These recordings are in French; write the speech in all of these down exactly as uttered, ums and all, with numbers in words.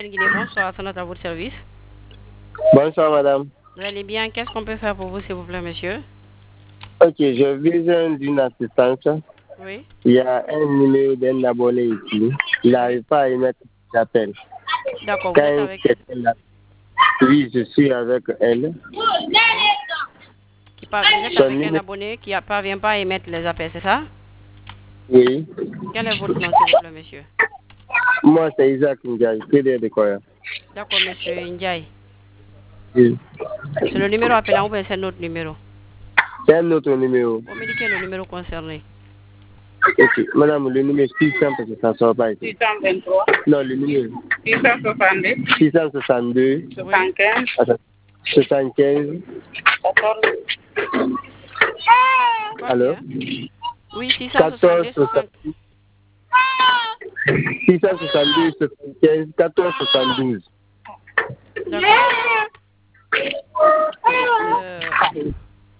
Guinée, bonsoir, c'est à votre service. Bonsoir, madame. Vous allez bien? Qu'est-ce qu'on peut faire pour vous, s'il vous plaît, monsieur? Ok, j'ai besoin d'une assistance. Oui. Il y a un numéro d'un abonné ici. Il n'arrive pas à émettre l'appel. D'accord, vous Quand êtes avec elle? quelqu'un Oui, je suis avec elle. Oui. Qui par- Vous êtes Son avec un numéro... abonné qui ne parvient pas à émettre les appels, c'est ça? Oui. Quel est votre nom, s'il vous plaît, monsieur? Moi, c'est Isaac Ndiaye, P D de Koya. D'accord, monsieur Ndiaye. Oui. C'est le numéro appelant ou bien c'est notre numéro? C'est un autre numéro. Vous me dites le numéro concerné. Ok, madame, le numéro six cents, parce que ça ne sort pas ici. six cent vingt-trois. Non, le numéro. six cent soixante-deux. six cent soixante-deux. soixante-quinze. Attends. soixante-quinze. quatorze. Allô? Oui, six cent soixante-deux, soixante. six cent soixante-deux, soixante-quinze, quatorze, soixante-douze. D'accord. Euh,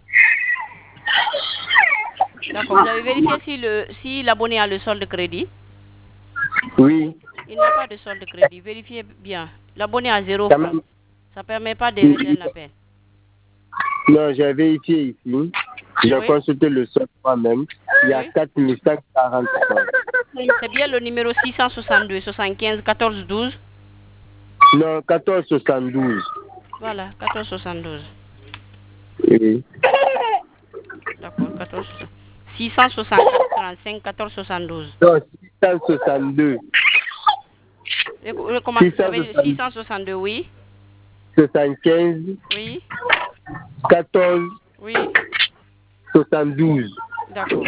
D'accord, vous avez vérifié si le si l'abonné a le solde de crédit? Oui. Il n'a pas de solde de crédit. Vérifiez bien. L'abonné a zéro Quand franc. même. Ça ne permet pas d'émettre l'appel. Non, j'ai vérifié ici. J'ai Oui. consulté le solde moi-même. Il y a Oui. quatre mille cent quarante francs. C'est bien le numéro six cent soixante-deux, soixante-quinze, quatorze, douze. Non, quatorze soixante-douze. Voilà, quatorze soixante-douze. Oui. D'accord, quatorze. six cent soixante-quatre, trente-cinq, quatorze soixante-douze. Non, six cent soixante-deux. Comment six vous cent avez soixante-deux. six cent soixante-deux, oui. soixante-quinze. Oui. quatorze. Oui. soixante-douze. D'accord.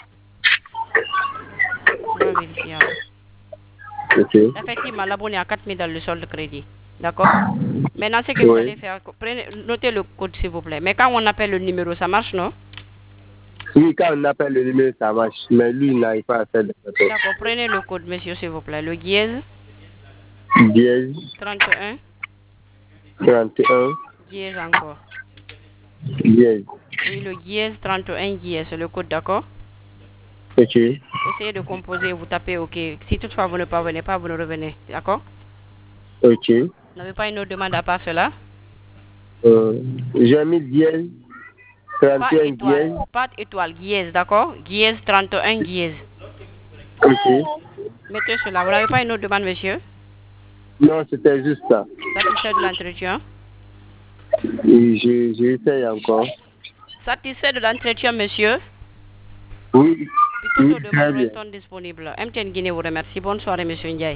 Je vais vérifier alors. Ok. Effectivement, l'abonné a quatre mille dans le solde de crédit. D'accord? Maintenant, ce que Oui. vous allez faire, prenez, notez le code s'il vous plaît. Mais quand on appelle le numéro, ça marche, non? Oui, quand on appelle le numéro, ça marche. Mais lui, il n'arrive pas à faire de photos. D'accord, prenez le code, monsieur, s'il vous plaît. Le dièse Dièse. trente et un. trente et un. Dièse encore. Dièse. Oui, le dièse trente et un dièse, c'est le code, d'accord? Ok. Essayez de composer, vous tapez OK. Si toutefois vous ne parvenez pas, vous ne revenez, d'accord? Ok. Vous n'avez pas une autre demande à part cela? Euh, j'ai mis dièse. Pas trente et un étoile, dièse. pas étoile, dièse, d'accord? Dièse trente et un dièse. Ok. Mettez cela. Vous n'avez pas une autre demande, monsieur? Non, c'était juste ça. Satisfait de l'entretien? Et je- j'essaye encore. Satisfait de l'entretien, monsieur? Oui. Toutes Oui, nos très demandes bien. restent disponibles. M T N Guinée vous remercie. Bonne soirée, monsieur Ndiaye.